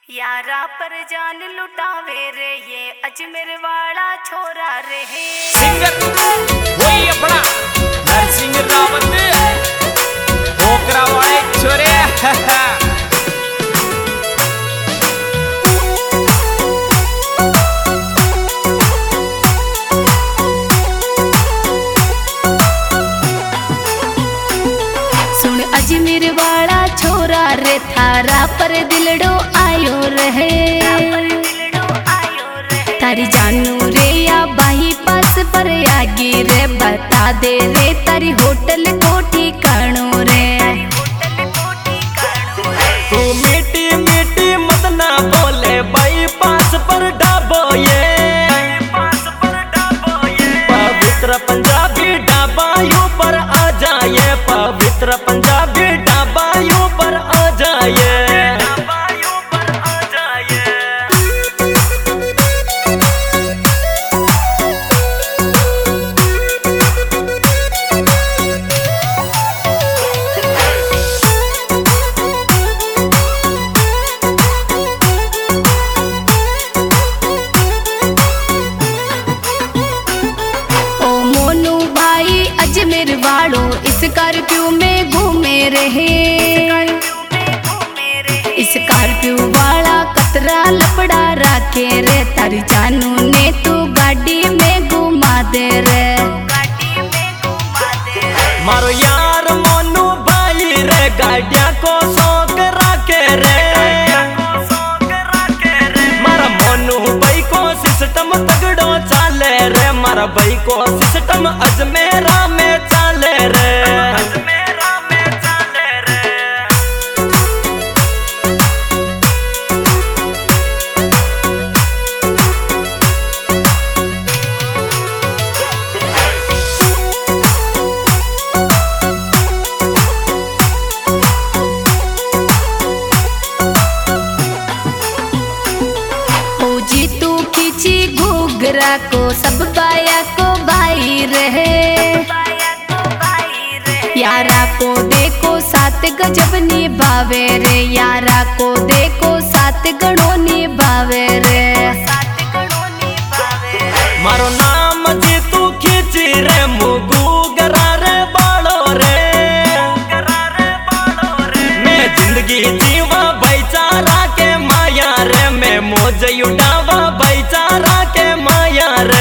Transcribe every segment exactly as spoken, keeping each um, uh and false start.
यारा पर जान लुटावे रे ये अजमेर वाला छोरा रे। सिंगर वही अपना नरसिंह रावत ओकरा वाले छोरे। सुन अजमेर वाला छोरा रे थारा पर दिलड़ो आयो रहे। तारी जानू रे या बाही पास पर आगे रे बता दे रे तारी होटल कोठी काणो रे। तू मीठी मीठी मत ना बोले बाई पास पर डाबो ये पवित्र पंजाबी ढाबा यू पर आ जाए। पवित्र पंजाबी ढाबा यू पर आ जाए। अजमेर वालों इस स्कॉर्पियो में घूमे रहे। स्कॉर्पियो वाला कतरा लपड़ा रखे रे तारी जानू ने तू गाड़ी में घुमा दे रे। मारो यार मोनू भाई रे गाड़िया को शौक रखे रे। मारा मोनू भाई को सिस्टम तगड़ो चाले रे। मारा भाई को सिस्टम अजमेरा में चाले रे। घूघरा को सब बाया को भाई रहे। यारा को देखो सात गजब निभावे रे। यारा को देखो सात गणों निभावे रे। मारो नाम जी तू खींची रे मुगू गरा रे बाड़ो रे। मैं जिंदगी जीवा भाईचारा के माया रे। मैं मौज उड़ावा भाईचारा के माया रे।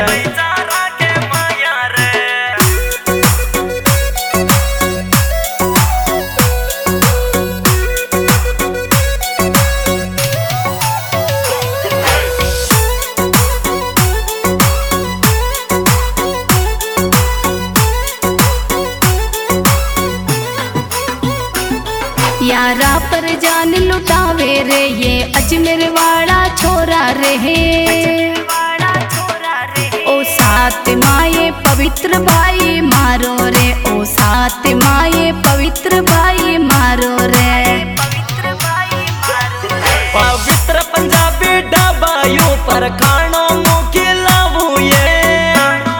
यारा पर जान लुटावे रे ये अजमेर वाला छोरा रहे। ओ सात माये पवित्र भाई मारो रे। ओ सात माये पवित्र भाई मारो रे। पवित्र पंजाबी ढाबा यू पर खानो मुखी लावू ये।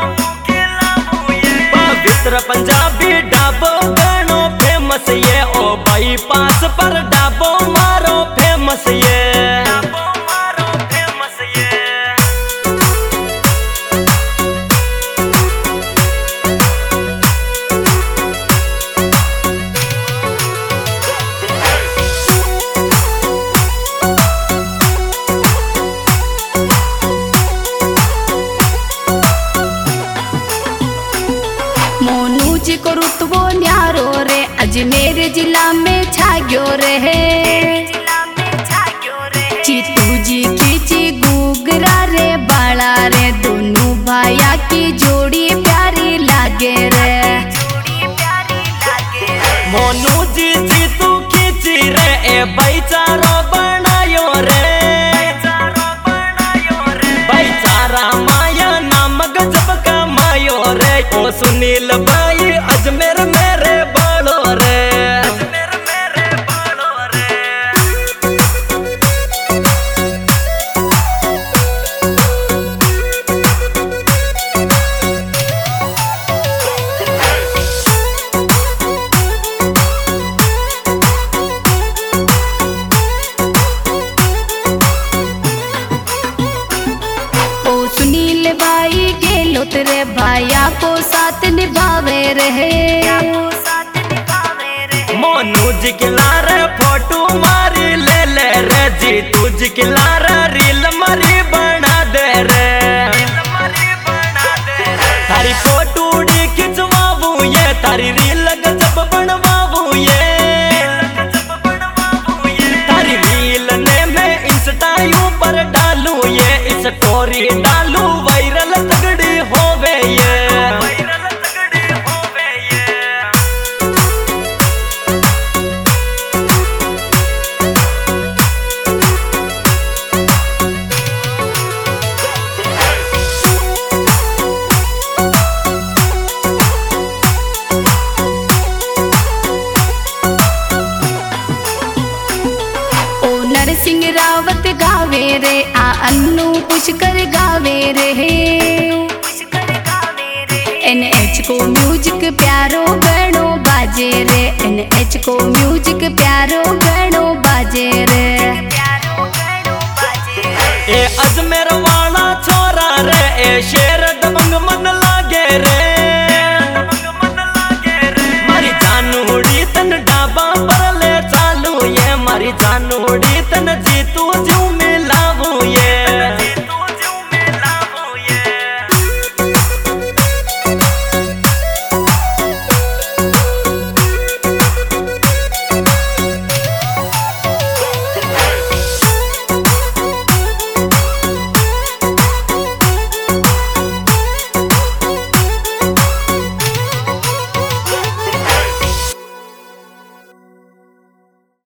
पवित्र पंजाबी ढाबो गणो फेमस ये। ओ बाई पास पर ढाबो मारो फेमस ये। लोतरे भाइया को साथ निभावे रहे। मोनू जी के लारे फोटो मारी ले ले रे, जी तुझ के लारे रील मारी बना दे रे। तारी फोटो डी खिंचवाबू ये, तारी रील गजब बनवाबू ये। तारी रील ने मैं इंस्टा ऊपर डालू ये, इस स्टोरी डालू वायरल तगड़ी होवे ये। सिंह रावत गावे रे, आ अन्नू पुष्कर गावे रे। एन एच को म्यूजिक प्यारो गणो बाजे रे, एन एच को म्यूजिक प्यारो गणो बाजे रे। ए अजमेर वाला छोरा रे, ए शेर दबंग मन लागे रे। मारी जानूड़ी तन डाबा पर ले चालू ये, मारी जानूड़ी तन जीतू जीव